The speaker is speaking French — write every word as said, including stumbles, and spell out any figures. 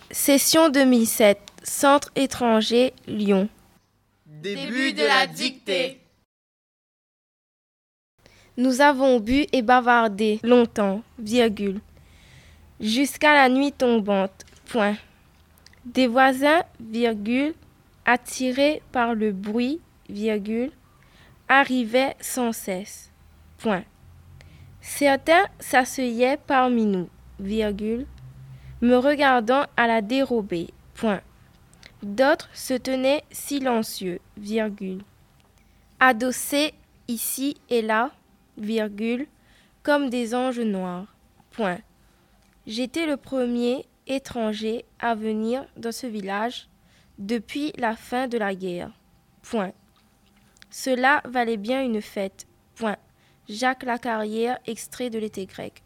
Session deux mille sept, Centre étranger, Lyon. Début de la dictée. Nous avons bu et bavardé longtemps, virgule, jusqu'à la nuit tombante, point. Des voisins, virgule, attirés par le bruit, virgule, arrivaient sans cesse, point. Certains s'asseyaient parmi nous, virgule, me regardant à la dérobée, point. D'autres se tenaient silencieux, virgule, adossés ici et là, virgule, comme des anges noirs, point. J'étais le premier étranger à venir dans ce village depuis la fin de la guerre, point. Cela valait bien une fête, point. Jacques Lacarrière, extrait de l'été grec.